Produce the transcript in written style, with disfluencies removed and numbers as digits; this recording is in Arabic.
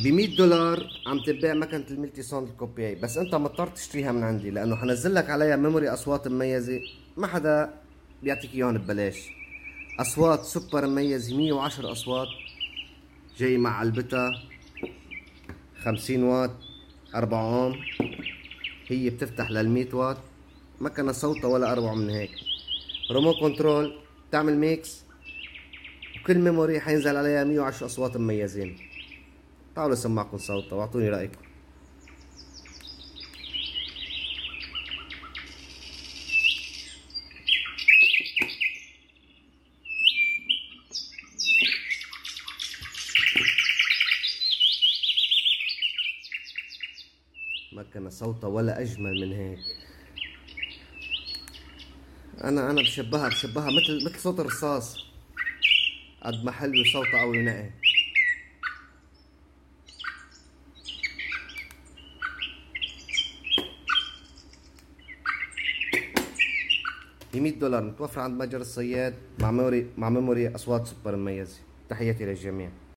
ب $100 عم تتباع مكنة الملتي ساوند الكوبياي، بس انت مضطر تشتريها من عندي لانه حنزل لك عليها ميموري اصوات مميزة ما حدا بيعطيك اياهم ببلاش. اصوات سوبر مميزة، 110 اصوات، جاي مع علبتها 50 واط 4 اوم. هي بتفتح لل100 واط، مكنة صوتها ولا اروع من هيك. ريموت كنترول، تعمل ميكس، وكل ميموري حينزل عليها 110 اصوات مميزين. تعالوا سمعكم صوتها واعطوني رايكم. مكنة صوتها ولا اجمل من هيك. انا بشبهها مثل صوت الرصاص، قد ما حلو صوتها قوي ونقي. ب $100 متوفرة عند متجر الصياد، مع ميموري اصوات سوبر مميزة. تحياتي للجميع.